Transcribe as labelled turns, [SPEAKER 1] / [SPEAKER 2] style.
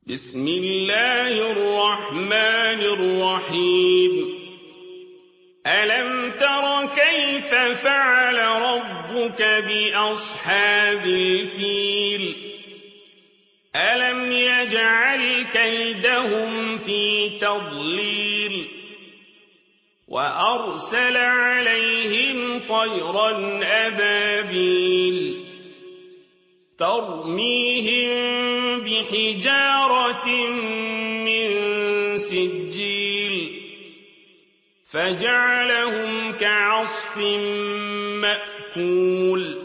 [SPEAKER 1] بسم الله الرحمن الرحيم ألم تر كيف فعل ربك بأصحاب الفيل ألم يجعل كيدهم في تضليل وأرسل عليهم طيرا أبابيل ترميهم بحجارة من سجيل فجعلهم كعصف مأكول